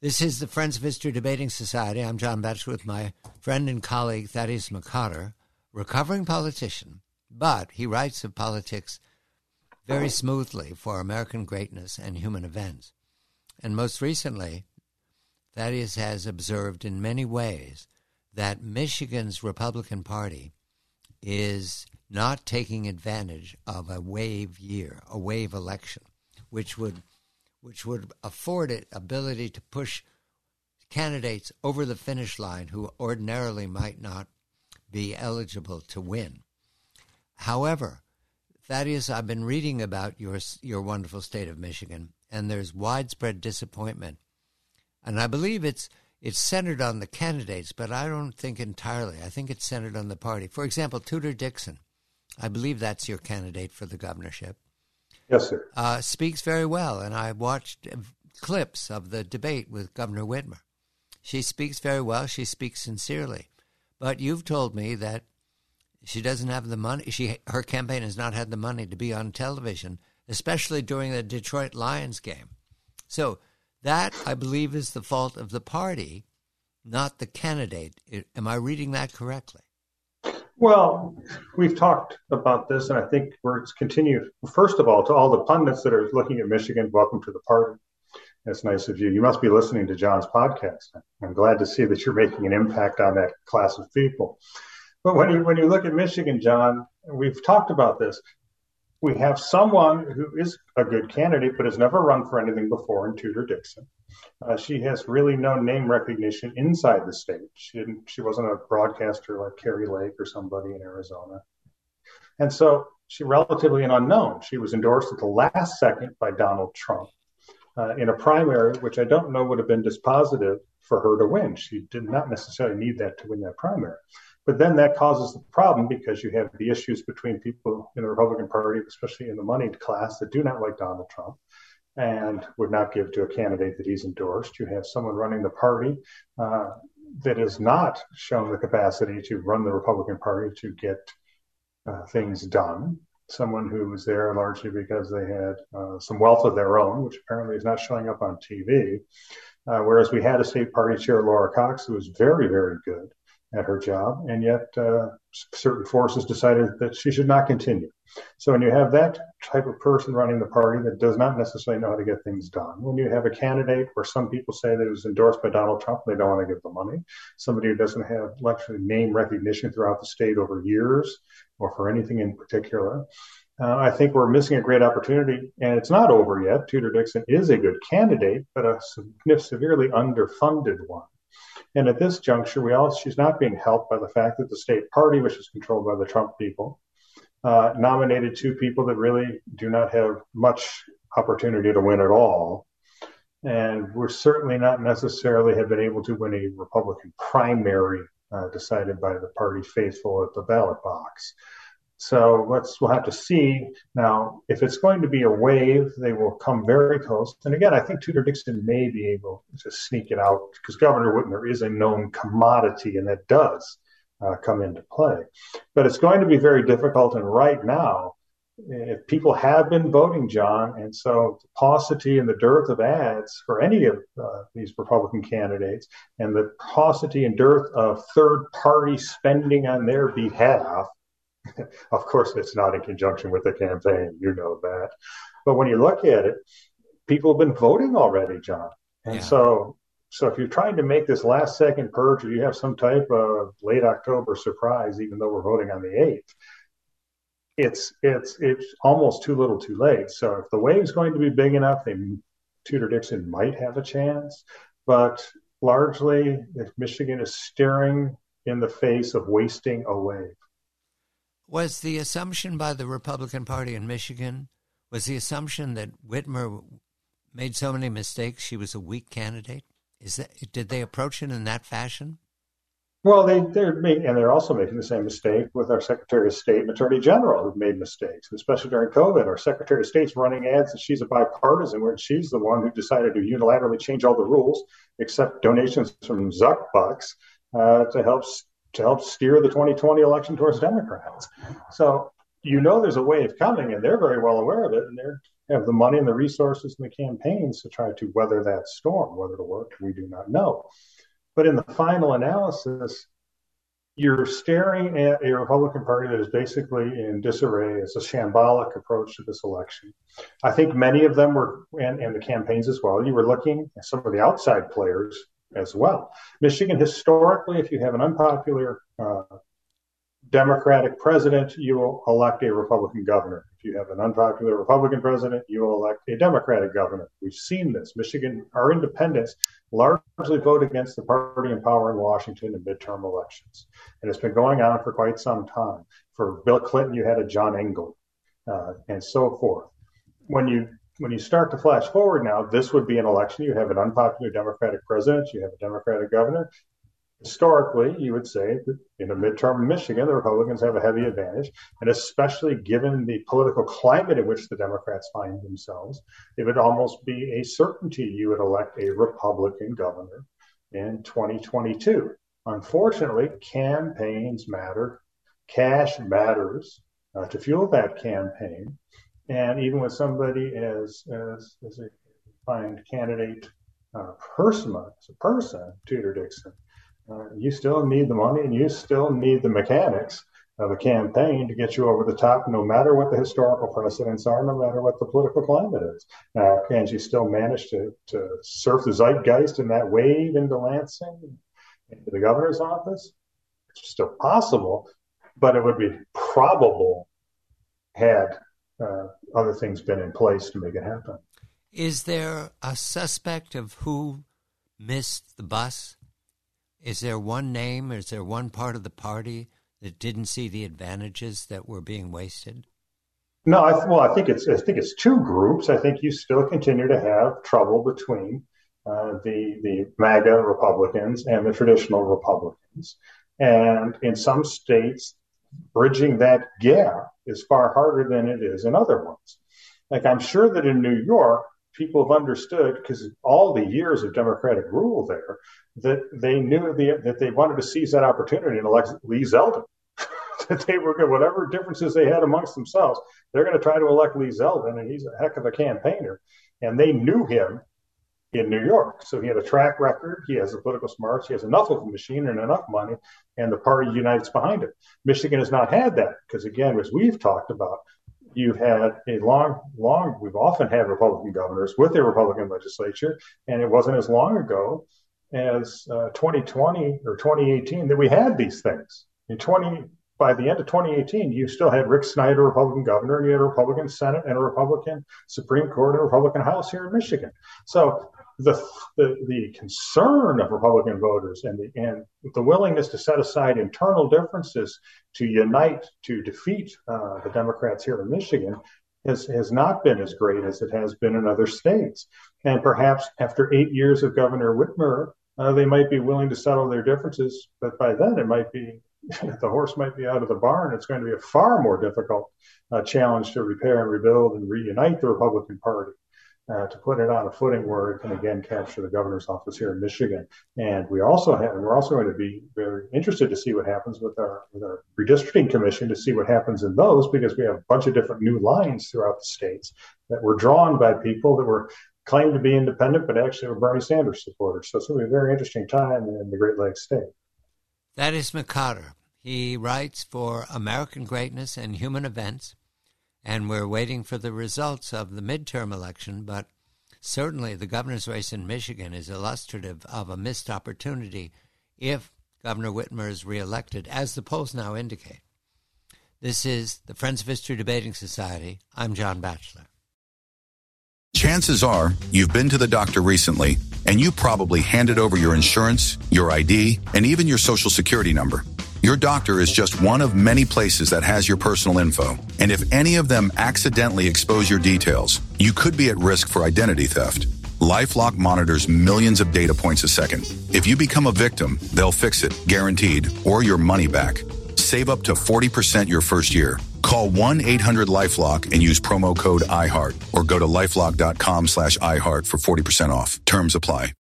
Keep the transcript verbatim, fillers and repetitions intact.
This is the Friends of History Debating Society. I'm John Batchelor with my friend and colleague Thaddeus McCotter, recovering politician, but he writes of politics very smoothly for American greatness and human events. And most recently, Thaddeus has observed in many ways that Michigan's Republican Party is not taking advantage of a wave year, a wave election, which would which would afford it ability to push candidates over the finish line who ordinarily might not be eligible to win. However, Thaddeus, I've been reading about your your wonderful state of Michigan, and there's widespread disappointment. And I believe it's it's centered on the candidates, but I don't think entirely. I think it's centered on the party. For example, Tudor Dixon, I believe that's your candidate for the governorship. Yes, sir. Uh, speaks very well, and I watched clips of the debate with Governor Whitmer. She speaks very well. She speaks sincerely. But you've told me that she doesn't have the money. She her campaign has not had the money to be on television, especially during the Detroit Lions game. So that, I believe, is the fault of the party, not the candidate. Am I reading that correctly? Well, we've talked about this, and I think we're continuing. First of all, to all the pundits that are looking at Michigan, welcome to the party. That's nice of you. You must be listening to John's podcast. I'm glad to see that you're making an impact on that class of people. But when you when you look at Michigan, John, we've talked about this. We have someone who is a good candidate, but has never run for anything before in Tudor Dixon. Uh, she has really no name recognition inside the state. She didn't. She wasn't a broadcaster like Carrie Lake or somebody in Arizona. And so she's relatively an unknown. She was endorsed at the last second by Donald Trump uh, in a primary, which I don't know would have been dispositive for her to win. She did not necessarily need that to win that primary. But then that causes the problem because you have the issues between people in the Republican Party, especially in the moneyed class, that do not like Donald Trump and would not give to a candidate that he's endorsed. You have someone running the party uh, that has not shown the capacity to run the Republican Party to get uh, things done. Someone who was there largely because they had uh, some wealth of their own, which apparently is not showing up on T V. Uh, whereas we had a state party chair, Laura Cox, who was very, very good at her job, and yet uh, certain forces decided that she should not continue. So when you have that type of person running the party that does not necessarily know how to get things done, when you have a candidate where some people say that it was endorsed by Donald Trump, they don't want to give the money, somebody who doesn't have actually name recognition throughout the state over years or for anything in particular, uh, I think we're missing a great opportunity, and it's not over yet. Tudor Dixon is a good candidate, but a severely underfunded one. And at this juncture, we all, she's not being helped by the fact that the state party, which is controlled by the Trump people, uh, nominated two people that really do not have much opportunity to win at all. And we're certainly not necessarily have been able to win a Republican primary uh, decided by the party faithful at the ballot box. So let's we'll have to see. Now, if it's going to be a wave, they will come very close. And again, I think Tudor Dixon may be able to sneak it out because Governor Whitmer is a known commodity, and that does uh, come into play. But it's going to be very difficult. And right now, if people have been voting, John, and so the paucity and the dearth of ads for any of uh, these Republican candidates and the paucity and dearth of third-party spending on their behalf, of course, it's not in conjunction with the campaign. You know that. But when you look at it, people have been voting already, John. And yeah. so so if you're trying to make this last second purge or you have some type of late October surprise, even though we're voting on the eighth, it's it's it's almost too little too late. So if the wave's going to be big enough, they, Tudor Dixon might have a chance. But largely, if Michigan is staring in the face of wasting a wave. Was the assumption by the Republican Party in Michigan, was the assumption that Whitmer made so many mistakes she was a weak candidate? Is that did they approach it in that fashion? Well, they, they're making, and they're also making the same mistake with our Secretary of State and Attorney General who've made mistakes, especially during COVID. Our Secretary of State's running ads that she's a bipartisan, where she's the one who decided to unilaterally change all the rules, except donations from Zuck bucks uh, to help to help steer the twenty twenty election towards Democrats. So you know there's a wave coming, and they're very well aware of it, and they're have the money and the resources and the campaigns to try to weather that storm. Whether it'll work, we do not know. But in the final analysis, you're staring at a Republican Party that is basically in disarray. It's a shambolic approach to this election. I think many of them were, and, and the campaigns as well, you were looking at some of the outside players as well. Michigan, historically, if you have an unpopular uh, Democratic president, you will elect a Republican governor. If you have an unpopular Republican president, you will elect a Democratic governor. We've seen this. Michigan, our independents largely vote against the party in power in Washington in midterm elections. And it's been going on for quite some time. For Bill Clinton, you had a John Engel, uh, and so forth. When you when you start to flash forward now, this would be an election. You have an unpopular Democratic president. You have a Democratic governor. Historically, you would say that in a midterm in Michigan, the Republicans have a heavy advantage, and especially given the political climate in which the Democrats find themselves, it would almost be a certainty you would elect a Republican governor in twenty twenty-two. Unfortunately, campaigns matter. Cash matters uh, to fuel that campaign. And even with somebody as, as, as a defined candidate uh, person, as a person, Tudor Dixon, Uh, you still need the money and you still need the mechanics of a campaign to get you over the top, no matter what the historical precedents are, no matter what the political climate is. Now, can she still manage to, to surf the zeitgeist in that wave into Lansing, into the governor's office? It's still possible, but it would be probable had uh, other things been in place to make it happen. Is there a suspect of who missed the bus? Is there one name, or is there one part of the party that didn't see the advantages that were being wasted? No, I th- well, I think it's I think it's two groups. I think you still continue to have trouble between uh, the the MAGA Republicans and the traditional Republicans, and in some states, bridging that gap is far harder than it is in other ones. Like I'm sure that in New York, people have understood, because all the years of Democratic rule there, that they knew the, that they wanted to seize that opportunity and elect Lee Zeldin. That they were going, whatever differences they had amongst themselves, they're going to try to elect Lee Zeldin, and he's a heck of a campaigner. And they knew him in New York. So he had a track record. He has the political smarts. He has enough of a machine and enough money, and the party unites behind it. Michigan has not had that because, again, as we've talked about, you've had a long, long, we've often had Republican governors with a Republican legislature, and it wasn't as long ago as uh, twenty twenty or twenty eighteen that we had these things. In twenty, by the end of twenty eighteen, you still had Rick Snyder, Republican governor, and you had a Republican Senate and a Republican Supreme Court and a Republican House here in Michigan. So the the, the concern of Republican voters and the and the willingness to set aside internal differences to unite to defeat uh, the Democrats here in Michigan has has not been as great as it has been in other states. And perhaps after eight years of Governor Whitmer, uh, they might be willing to settle their differences, but by then it might be the horse might be out of the barn. It's going to be a far more difficult uh, challenge to repair and rebuild and reunite the Republican Party, uh, to put it on a footing where it can again capture the governor's office here in Michigan. And we also have, we're also going to be very interested to see what happens with our with our redistricting commission, to see what happens in those, because we have a bunch of different new lines throughout the states that were drawn by people that were claimed to be independent, but actually were Bernie Sanders supporters. So it's going to be a very interesting time in the Great Lakes state. That is McCotter. He writes for American Greatness and Human Events, and we're waiting for the results of the midterm election, but certainly the governor's race in Michigan is illustrative of a missed opportunity if Governor Whitmer is reelected, as the polls now indicate. This is the Friends of History Debating Society. I'm John Batchelor. Chances are you've been to the doctor recently, and you probably handed over your insurance, your I D, and even your social security number. Your doctor is just one of many places that has your personal info. And if any of them accidentally expose your details, you could be at risk for identity theft. LifeLock monitors millions of data points a second. If you become a victim, they'll fix it, guaranteed, or your money back. Save up to forty percent your first year. Call one eight hundred LifeLock and use promo code iHeart, or go to lifelock dot com slash iHeart for forty percent off. Terms apply.